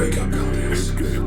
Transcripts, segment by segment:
Wake up, dumbass.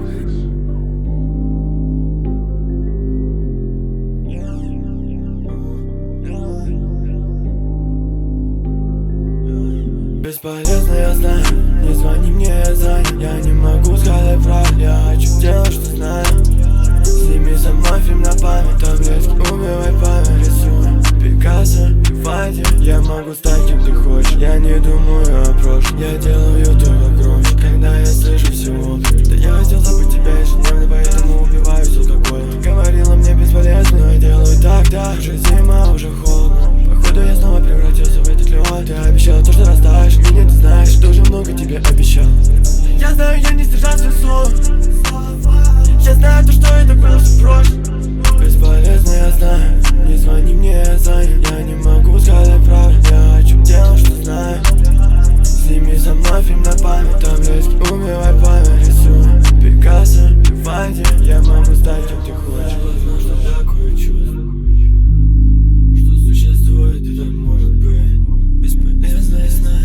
Бесполезно, я знаю, не звони мне, я занят. Я не могу сказать правду, я хочу делать, что знаю. Сними со мной фильм на память, таблетки убивай память. Рисую Пикассо, Фати, я могу стать кем ты хочешь. Я не думаю о прошлом, я делаю только громче. Когда я слышу всего, да я хотел забыть тебя ежедневно, поэтому убиваюсь алкоголем. Ты говорила мне бесполезно, но я делаю так, да. Уже зима, уже холодно. Походу я снова превратился в этот лед. Ты обещала то, что растаешь, меня ты знаешь, тоже много тебе обещал. Я знаю, я не сдержал свое слово. Я знаю то, что это было все прошлое. Бесполезно, я знаю, не звони мне, я занят. Я не могу сказать правду, я хочу делать, что знаю. Сними со мной фильм на память, таблетки убивай память. Рисую Пикассо, Фати, я могу стать кем ты хочешь. Возможно, такое чувство, что существует и так может быть. Бесполезно, я знаю.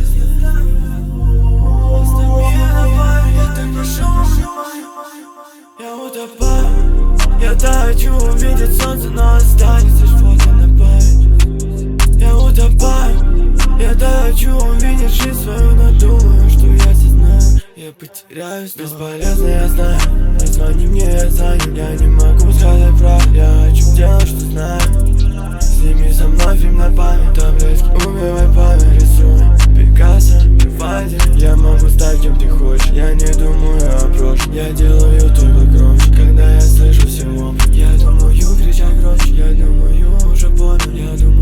Оставь меня на память, я так прошу. Я утопаю, я так хочу увидеть солнце, но останется лишь фото на память. Я утопаю, я так хочу увидеть жизнь свою, но думаю, что я все знаю. Я потеряюсь, бесполезно, я знаю. Не звони мне, я занят. Я не могу сказать правду, я хочу делать, что знаю. Сними со мной фильм на память, таблетки убивай память. Рисую Пикассо, Фати, я могу стать кем ты хочешь. Я не думаю о прошлом, я делаю только громче. Когда я слышу всего, я думаю кричать громче. Я думаю уже понял, я думаю